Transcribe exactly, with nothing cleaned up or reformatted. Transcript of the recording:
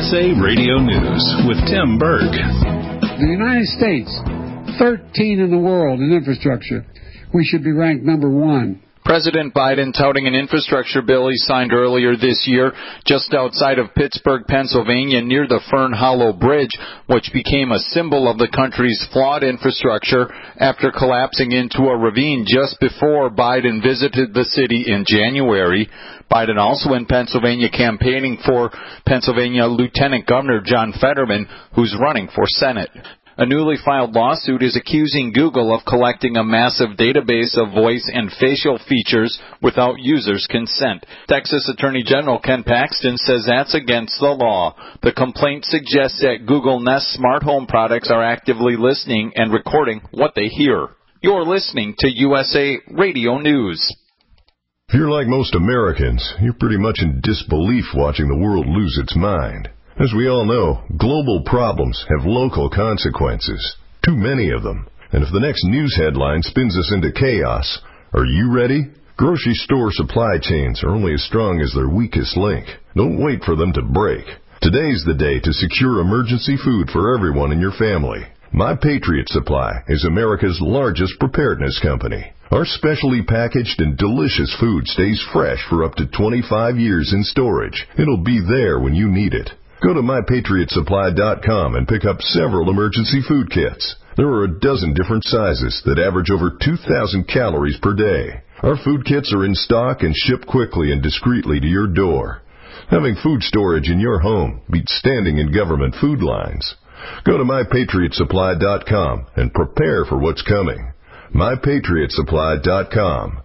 S A Radio News with Tim Berg. The United States, thirteen in the world in infrastructure. We should be ranked number one. President Biden touting an infrastructure bill he signed earlier this year just outside of Pittsburgh, Pennsylvania, near the Fern Hollow Bridge, which became a symbol of the country's flawed infrastructure after collapsing into a ravine just before Biden visited the city in January. Biden also in Pennsylvania campaigning for Pennsylvania Lieutenant Governor John Fetterman, who's running for Senate. A newly filed lawsuit is accusing Google of collecting a massive database of voice and facial features without users' consent. Texas Attorney General Ken Paxton says that's against the law. The complaint suggests that Google Nest smart home products are actively listening and recording what they hear. You're listening to U S A Radio News. If you're like most Americans, you're pretty much in disbelief watching the world lose its mind. As we all know, global problems have local consequences, too many of them. And if the next news headline spins us into chaos, are you ready? Grocery store supply chains are only as strong as their weakest link. Don't wait for them to break. Today's the day to secure emergency food for everyone in your family. My Patriot Supply is America's largest preparedness company. Our specially packaged and delicious food stays fresh for up to twenty-five years in storage. It'll be there when you need it. Go to my patriot supply dot com and pick up several emergency food kits. There are a dozen different sizes that average over two thousand calories per day. Our food kits are in stock and ship quickly and discreetly to your door. Having food storage in your home beats standing in government food lines. Go to my patriot supply dot com and prepare for what's coming. my patriot supply dot com.